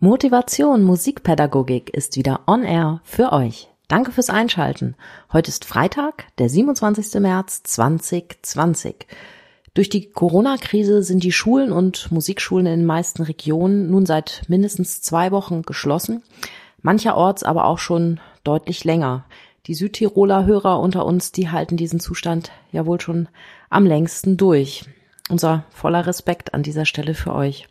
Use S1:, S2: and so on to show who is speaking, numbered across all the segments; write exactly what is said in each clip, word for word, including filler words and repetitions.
S1: Motivation Musikpädagogik ist wieder on air für euch. Danke fürs Einschalten. Heute ist Freitag, der siebenundzwanzigster März zweitausendzwanzig. Durch die Corona-Krise sind die Schulen und Musikschulen in den meisten Regionen nun seit mindestens zwei Wochen geschlossen, mancherorts aber auch schon deutlich länger. Die Südtiroler Hörer unter uns, die halten diesen Zustand ja wohl schon am längsten durch. Unser voller Respekt an dieser Stelle für euch.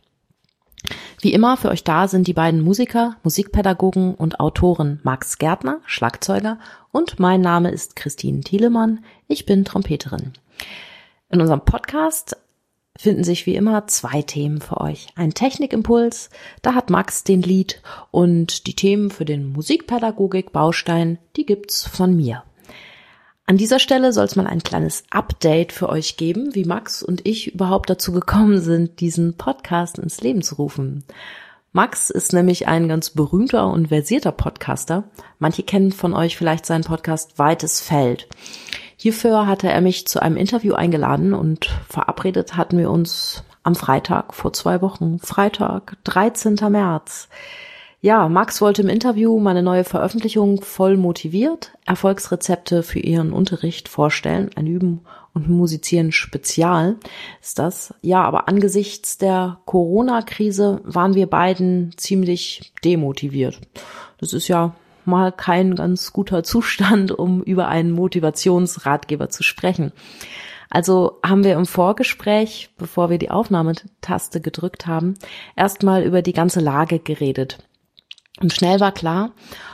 S1: Wie immer für euch da sind die beiden Musiker, Musikpädagogen und Autoren Max Gärtner, Schlagzeuger, und mein Name ist Christine Thielemann, ich bin Trompeterin. In unserem Podcast finden sich wie immer zwei Themen für euch. Ein Technikimpuls, da hat Max den Lead, und die Themen für den Musikpädagogik-Baustein, die gibt's von mir. An dieser Stelle soll es mal ein kleines Update für euch geben, wie Max und ich überhaupt dazu gekommen sind, diesen Podcast ins Leben zu rufen. Max ist nämlich ein ganz berühmter und versierter Podcaster. Manche kennen von euch vielleicht seinen Podcast Weites Feld. Hierfür hatte er mich zu einem Interview eingeladen und verabredet hatten wir uns am Freitag vor zwei Wochen, Freitag, dreizehnter März. Ja, Max wollte im Interview meine neue Veröffentlichung Voll motiviert, Erfolgsrezepte für ihren Unterricht vorstellen, ein Üben und Musizieren Spezial ist das. Ja, aber angesichts der Corona-Krise waren wir beiden ziemlich demotiviert. Das ist ja mal kein ganz guter Zustand, um über einen Motivationsratgeber zu sprechen. Also haben wir im Vorgespräch, bevor wir die Aufnahmetaste gedrückt haben, erstmal über die ganze Lage geredet. Und schnell war klar,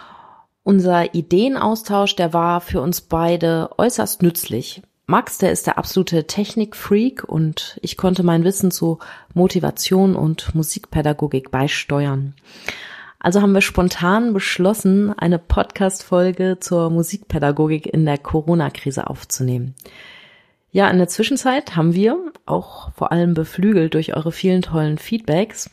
S1: unser Ideenaustausch, der war für uns beide äußerst nützlich. Max, der ist der absolute Technikfreak und ich konnte mein Wissen zu Motivation und Musikpädagogik beisteuern. Also haben wir spontan beschlossen, eine Podcast-Folge zur Musikpädagogik in der Corona-Krise aufzunehmen. Ja, in der Zwischenzeit haben wir, auch vor allem beflügelt durch eure vielen tollen Feedbacks,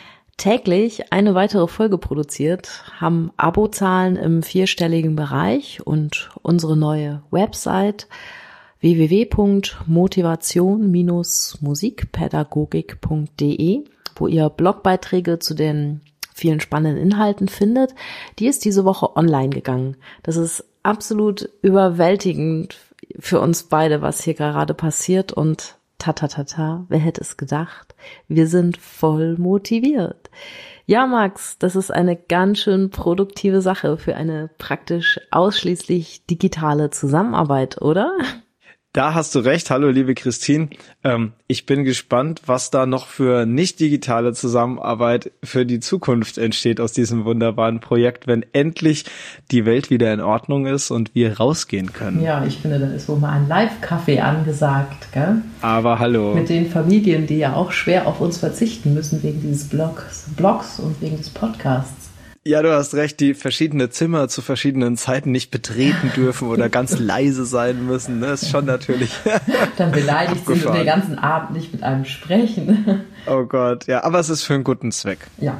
S1: täglich eine weitere Folge produziert, haben Abozahlen im vierstelligen Bereich und unsere neue Website w w w punkt motivation Bindestrich musikpädagogik punkt d e, wo ihr Blogbeiträge zu den vielen spannenden Inhalten findet, die ist diese Woche online gegangen. Das ist absolut überwältigend für uns beide, was hier gerade passiert, und ta-ta-ta-ta, wer hätte es gedacht? Wir sind voll motiviert. Ja, Max, das ist eine ganz schön produktive Sache für eine praktisch ausschließlich digitale Zusammenarbeit, oder?
S2: Da hast du recht. Hallo, liebe Christine. Ähm, ich bin gespannt, was da noch für nicht digitale Zusammenarbeit für die Zukunft entsteht aus diesem wunderbaren Projekt, wenn endlich die Welt wieder in Ordnung ist und wir rausgehen können.
S1: Ja, ich finde, da ist wohl mal ein Live-Kaffee angesagt, gell?
S2: Aber hallo.
S1: Mit den Familien, die ja auch schwer auf uns verzichten müssen wegen dieses Blogs, Blogs und wegen des Podcasts.
S2: Ja, du hast recht, die verschiedene Zimmer zu verschiedenen Zeiten nicht betreten dürfen oder ganz leise sein müssen. Das ist schon natürlich
S1: Dann beleidigt sind und den ganzen Abend nicht mit einem sprechen.
S2: Oh Gott, ja, aber es ist für einen guten Zweck.
S1: Ja.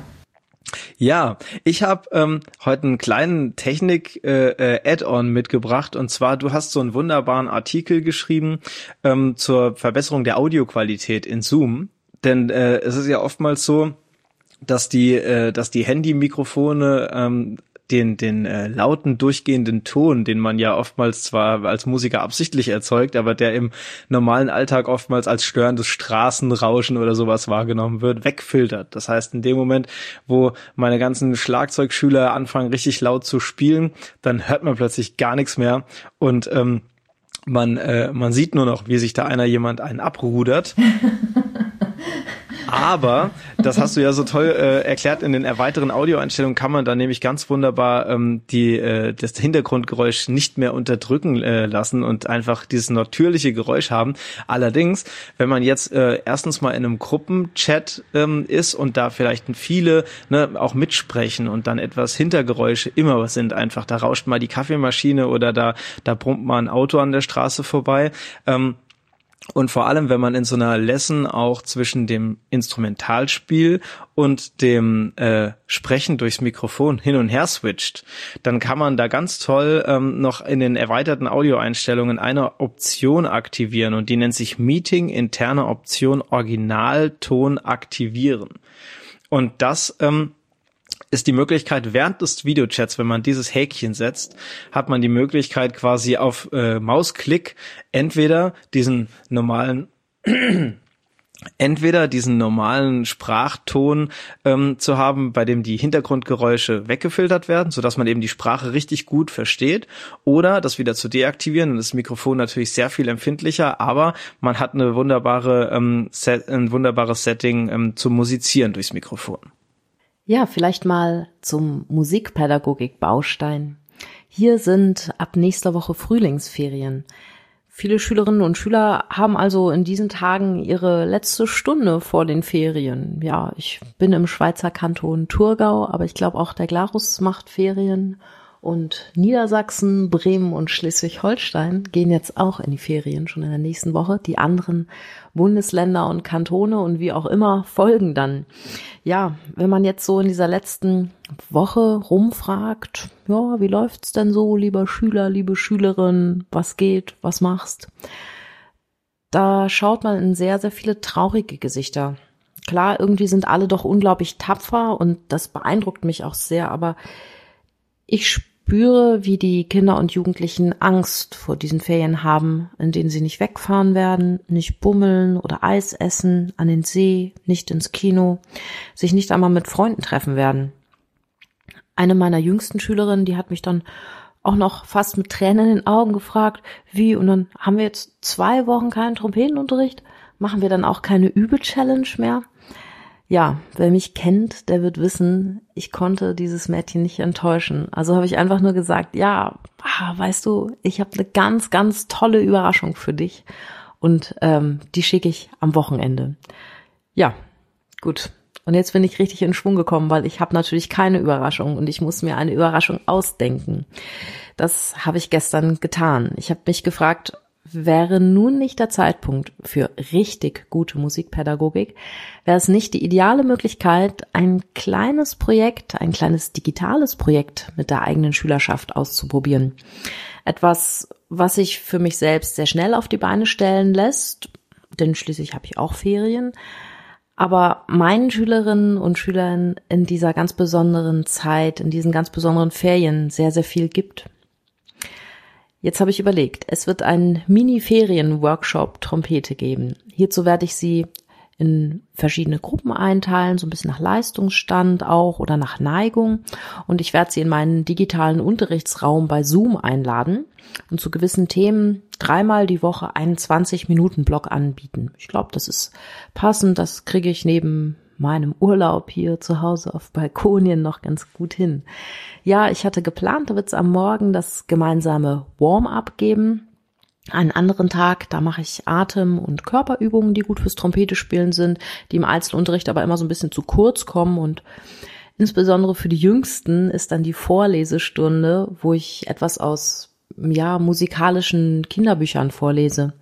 S2: Ja, ich habe ähm, heute einen kleinen Technik-Add-on äh, mitgebracht, und zwar, du hast so einen wunderbaren Artikel geschrieben ähm, zur Verbesserung der Audioqualität in Zoom, denn äh, es ist ja oftmals so, dass die äh, dass die Handy-Mikrofone ähm, den den äh, lauten durchgehenden Ton, den man ja oftmals zwar als Musiker absichtlich erzeugt, aber der im normalen Alltag oftmals als störendes Straßenrauschen oder sowas wahrgenommen wird, wegfiltert. Das heißt, in dem Moment, wo meine ganzen Schlagzeugschüler anfangen richtig laut zu spielen, dann hört man plötzlich gar nichts mehr, und ähm, man äh, man sieht nur noch, wie sich da einer jemand einen abrudert. Aber, das hast du ja so toll äh, erklärt, in den erweiterten Audioeinstellungen kann man da nämlich ganz wunderbar ähm, die äh, das Hintergrundgeräusch nicht mehr unterdrücken äh, lassen und einfach dieses natürliche Geräusch haben. Allerdings, wenn man jetzt äh, erstens mal in einem Gruppenchat ähm, ist und da vielleicht viele ne, auch mitsprechen und dann etwas Hintergeräusche immer was sind, einfach da rauscht mal die Kaffeemaschine oder da da brummt mal ein Auto an der Straße vorbei, ähm, und vor allem, wenn man in so einer Lesson auch zwischen dem Instrumentalspiel und dem äh, Sprechen durchs Mikrofon hin und her switcht, dann kann man da ganz toll ähm, noch in den erweiterten Audioeinstellungen eine Option aktivieren, und die nennt sich Meeting interne Option Originalton aktivieren. Und das ähm, ist die Möglichkeit, während des Videochats, wenn man dieses Häkchen setzt, hat man die Möglichkeit quasi auf äh, Mausklick entweder diesen normalen entweder diesen normalen Sprachton ähm, zu haben, bei dem die Hintergrundgeräusche weggefiltert werden, sodass man eben die Sprache richtig gut versteht, oder das wieder zu deaktivieren. Dann ist das Mikrofon natürlich sehr viel empfindlicher, aber man hat eine wunderbare ähm, Set, ein wunderbares Setting ähm, zum Musizieren durchs Mikrofon.
S1: Ja, vielleicht mal zum Musikpädagogik-Baustein. Hier sind ab nächster Woche Frühlingsferien. Viele Schülerinnen und Schüler haben also in diesen Tagen ihre letzte Stunde vor den Ferien. Ja, ich bin im Schweizer Kanton Thurgau, aber ich glaube auch der Glarus macht Ferien. Und Niedersachsen, Bremen und Schleswig-Holstein gehen jetzt auch in die Ferien, schon in der nächsten Woche. Die anderen Bundesländer und Kantone und wie auch immer folgen dann. Ja, wenn man jetzt so in dieser letzten Woche rumfragt, ja, wie läuft's denn so, lieber Schüler, liebe Schülerin, was geht, was machst? Da schaut man in sehr, sehr viele traurige Gesichter. Klar, irgendwie sind alle doch unglaublich tapfer und das beeindruckt mich auch sehr, aber ich spüre, wie die Kinder und Jugendlichen Angst vor diesen Ferien haben, in denen sie nicht wegfahren werden, nicht bummeln oder Eis essen, an den See, nicht ins Kino, sich nicht einmal mit Freunden treffen werden. Eine meiner jüngsten Schülerinnen, die hat mich dann auch noch fast mit Tränen in den Augen gefragt, wie, und dann haben wir jetzt zwei Wochen keinen Trompetenunterricht, machen wir dann auch keine Übe-Challenge mehr? Ja, wer mich kennt, der wird wissen, ich konnte dieses Mädchen nicht enttäuschen. Also habe ich einfach nur gesagt, ja, weißt du, ich habe eine ganz, ganz tolle Überraschung für dich und ähm, die schicke ich am Wochenende. Ja, gut. Und jetzt bin ich richtig in Schwung gekommen, weil ich habe natürlich keine Überraschung und ich muss mir eine Überraschung ausdenken. Das habe ich gestern getan. Ich habe mich gefragt, wäre nun nicht der Zeitpunkt für richtig gute Musikpädagogik, wäre es nicht die ideale Möglichkeit, ein kleines Projekt, ein kleines digitales Projekt mit der eigenen Schülerschaft auszuprobieren. Etwas, was sich für mich selbst sehr schnell auf die Beine stellen lässt, denn schließlich habe ich auch Ferien, aber meinen Schülerinnen und Schülern in dieser ganz besonderen Zeit, in diesen ganz besonderen Ferien sehr, sehr viel gibt. Jetzt habe ich überlegt, es wird einen Mini-Ferien-Workshop Trompete geben. Hierzu werde ich sie in verschiedene Gruppen einteilen, so ein bisschen nach Leistungsstand auch oder nach Neigung. Und ich werde sie in meinen digitalen Unterrichtsraum bei Zoom einladen und zu gewissen Themen dreimal die Woche einen zwanzig-Minuten-Block anbieten. Ich glaube, das ist passend, das kriege ich neben meinem Urlaub hier zu Hause auf Balkonien noch ganz gut hin. Ja, ich hatte geplant, da wird es am Morgen das gemeinsame Warm-up geben. Einen anderen Tag, da mache ich Atem- und Körperübungen, die gut fürs Trompetespielen sind, die im Einzelunterricht aber immer so ein bisschen zu kurz kommen. Und insbesondere für die Jüngsten ist dann die Vorlesestunde, wo ich etwas aus ja musikalischen Kinderbüchern vorlese.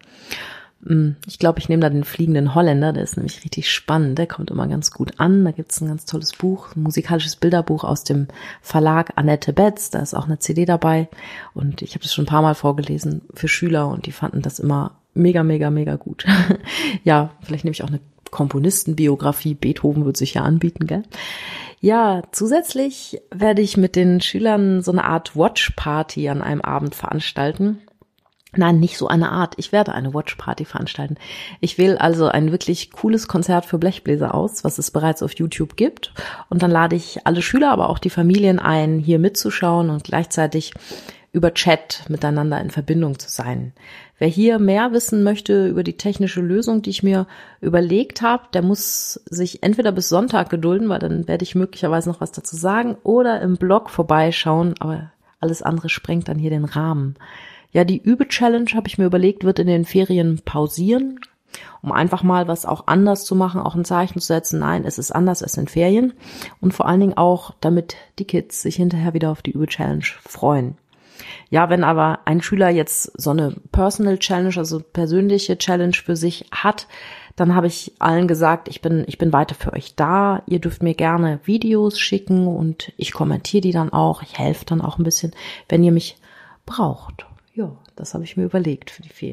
S1: Ich glaube, ich nehme da den Fliegenden Holländer, der ist nämlich richtig spannend, der kommt immer ganz gut an. Da gibt es ein ganz tolles Buch, ein musikalisches Bilderbuch aus dem Verlag Annette Betz, da ist auch eine C D dabei und ich habe das schon ein paar Mal vorgelesen für Schüler und die fanden das immer mega, mega, mega gut. Ja, vielleicht nehme ich auch eine Komponistenbiografie, Beethoven wird sich ja anbieten, gell? Ja, zusätzlich werde ich mit den Schülern so eine Art Watch-Party an einem Abend veranstalten. Nein, nicht so eine Art. Ich werde eine Watch-Party veranstalten. Ich wähle also ein wirklich cooles Konzert für Blechbläser aus, was es bereits auf YouTube gibt. Und dann lade ich alle Schüler, aber auch die Familien ein, hier mitzuschauen und gleichzeitig über Chat miteinander in Verbindung zu sein. Wer hier mehr wissen möchte über die technische Lösung, die ich mir überlegt habe, der muss sich entweder bis Sonntag gedulden, weil dann werde ich möglicherweise noch was dazu sagen, oder im Blog vorbeischauen, aber alles andere sprengt dann hier den Rahmen. Ja, die Übe-Challenge, habe ich mir überlegt, wird in den Ferien pausieren, um einfach mal was auch anders zu machen, auch ein Zeichen zu setzen. Nein, es ist anders, es sind Ferien. Und vor allen Dingen auch, damit die Kids sich hinterher wieder auf die Übe-Challenge freuen. Ja, wenn aber ein Schüler jetzt so eine Personal Challenge, also persönliche Challenge für sich hat, dann habe ich allen gesagt, ich bin, ich bin weiter für euch da. Ihr dürft mir gerne Videos schicken und ich kommentiere die dann auch. Ich helfe dann auch ein bisschen, wenn ihr mich braucht. Ja, das habe ich mir überlegt für die Ferien.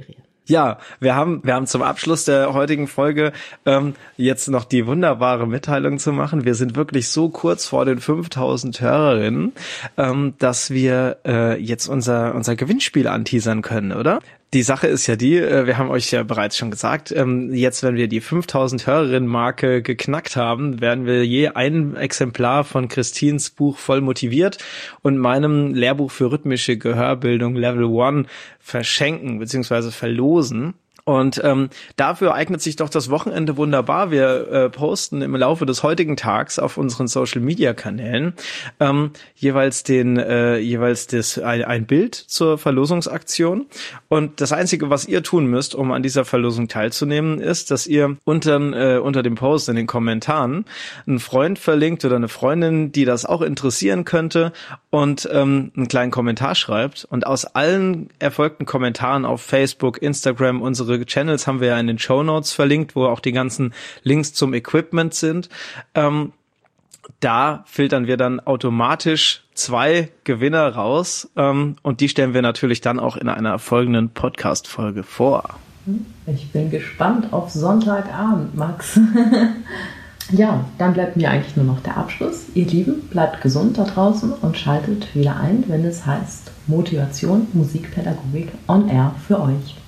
S2: Ja, wir haben wir haben zum Abschluss der heutigen Folge ähm, jetzt noch die wunderbare Mitteilung zu machen. Wir sind wirklich so kurz vor den fünftausend Hörerinnen, ähm, dass wir äh, jetzt unser unser Gewinnspiel anteasern können, oder? Die Sache ist ja die, wir haben euch ja bereits schon gesagt, jetzt, wenn wir die fünftausend Hörerinnen-Marke geknackt haben, werden wir je ein Exemplar von Christines Buch Voll motiviert und meinem Lehrbuch für rhythmische Gehörbildung Level One verschenken bzw. verlosen. Und ähm, dafür eignet sich doch das Wochenende wunderbar. Wir äh, posten im Laufe des heutigen Tags auf unseren Social-Media-Kanälen ähm, jeweils den äh, jeweils das ein, ein Bild zur Verlosungsaktion. Und das Einzige, was ihr tun müsst, um an dieser Verlosung teilzunehmen, ist, dass ihr unter äh, unter dem Post in den Kommentaren einen Freund verlinkt oder eine Freundin, die das auch interessieren könnte, und ähm, einen kleinen Kommentar schreibt. Und aus allen erfolgten Kommentaren auf Facebook, Instagram, unsere Channels haben wir ja in den Shownotes verlinkt, wo auch die ganzen Links zum Equipment sind. Ähm, da filtern wir dann automatisch zwei Gewinner raus ähm, und die stellen wir natürlich dann auch in einer folgenden Podcast-Folge vor.
S1: Ich bin gespannt auf Sonntagabend, Max. Ja, dann bleibt mir eigentlich nur noch der Abschluss. Ihr Lieben, bleibt gesund da draußen und schaltet wieder ein, wenn es heißt Motivation, Musikpädagogik on Air für euch.